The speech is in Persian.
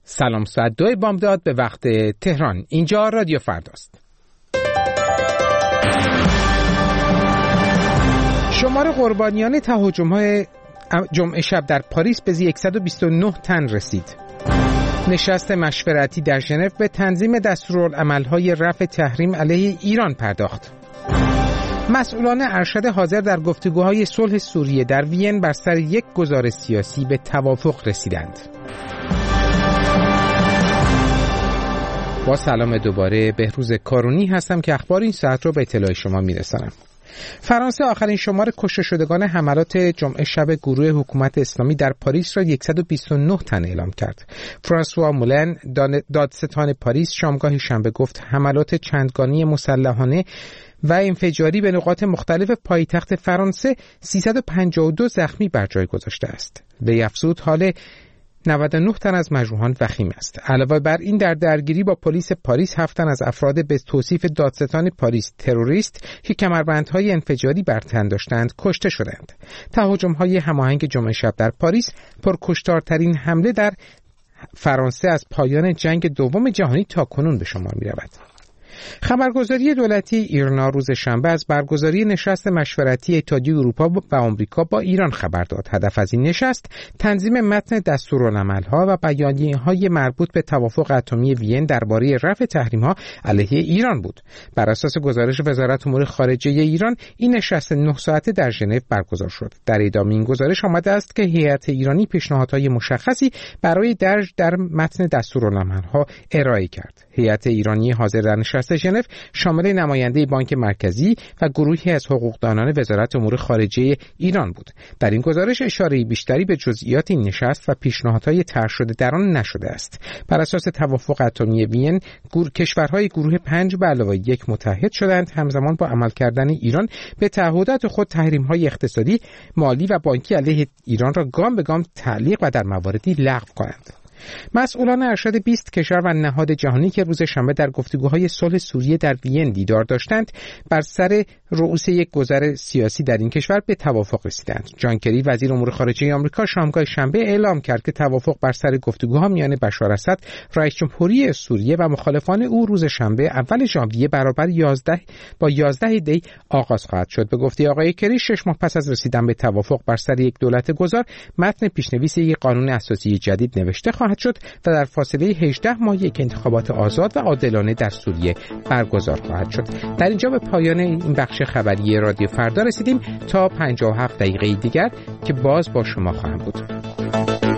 سلام، ساعت 2 بامداد به وقت تهران. اینجا رادیو فرداست. شمار قربانیان تهاجم‌های جمعه شب در پاریس به 129 تن رسید. نشست مشورتی در ژنو به تنظیم دستورالعمل‌های رفع تحریم علیه ایران پرداخت. مسئولان ارشد حاضر در گفتگوهای صلح سوریه در وین بر سر یک گزارش سیاسی به توافق رسیدند. با سلام دوباره، بهروز کارونی هستم که اخبار این ساعت رو به اطلاع شما میرسانم. فرانسه آخرین شمار کشته شدگان حملات جمعه شب گروه حکومت اسلامی در پاریس را 129 تن اعلام کرد. فرانسوا مولن، دادستان پاریس، شامگاه شنبه گفت حملات چندگانی مسلحانه و انفجاری به نقاط مختلف پایتخت فرانسه 352 زخمی بر جای گذاشته است. وی افزود حال 99 تن از مجروحان وخیم است. علاوه بر این در درگیری با پلیس پاریس 7 تن از افراد به توصیف دادستان پاریس تروریست که کمربندهای انفجاری بر تن داشتند کشته شدند. تهاجم‌های هماهنگ جمعه شب در پاریس پرکشتارترین حمله در فرانسه از پایان جنگ دوم جهانی تاکنون به شمار می‌رود. خبرگزاری دولتی ایرنا روز شنبه از برگزاری نشست مشورتی اتحادیه اروپا و آمریکا با ایران خبر داد. هدف از این نشست تنظیم متن دستورالعمل‌ها و بیانیه‌های مربوط به توافق اتمی وین درباره رفع تحریم‌ها علیه ایران بود. بر اساس گزارش وزارت امور خارجه ایران، این نشست 9 ساعته در ژنو برگزار شد. در ادامه این گزارش آمده است که هیئت ایرانی پیشنهادهای مشخصی برای درج در متن دستورالعمل‌ها ارائه کرد. هیئت ایرانی حاضر در نشست ژنو شامل نماینده بانک مرکزی و گروهی از حقوقدانان وزارت امور خارجه ایران بود. در این گزارش اشاره بیشتری به جزئیات این نشست و پیشنهادهای طرح شده در آن نشده است. بر اساس توافق اتمی وین، کشورهای گروه 5 به علاوه 1 متحد شدند همزمان با عمل کردن ایران به تعهدات خود تحریم‌های اقتصادی، مالی و بانکی علیه ایران را گام به گام تعلیق و در مواردی لغو کنند. مسئولان ارشد 20 کشور و نهاد جهانی که روز شنبه در گفتگوهای صلح سوریه در وین دیدار داشتند، بر سر رؤوس یک گذر سیاسی در این کشور به توافق رسیدند. جان کری، وزیر امور خارجه آمریکا، شامگاه شنبه اعلام کرد که توافق بر سر گفتگوها میان بشار اسد، رئیس جمهوری سوریه و مخالفان او روز شنبه اول ژانویه برابر 11 دی آغاز خواهد شد. به گفته آقای کری، 6 ماه پس از رسیدن به توافق بر سر یک دولت گذار، متن پیشنویس یک قانون اساسی جدید نوشته خواهد شد و در فاصله 18 ماه یک انتخابات آزاد و عادلانه در سوریه برگزار خواهد شد. در اینجا به پایان این بخش خبری رادیو فردا رسیدیم. تا 57 دقیقه دیگر که باز با شما خواهم بود.